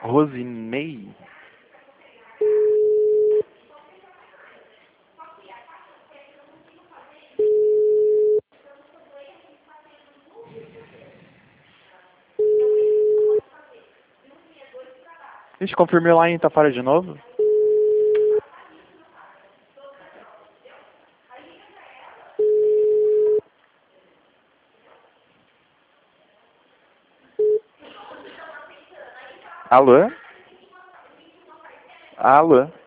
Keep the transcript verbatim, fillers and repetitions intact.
Rosinei? Ixi, confirmei lá em Itafara de novo. Alô? Alô?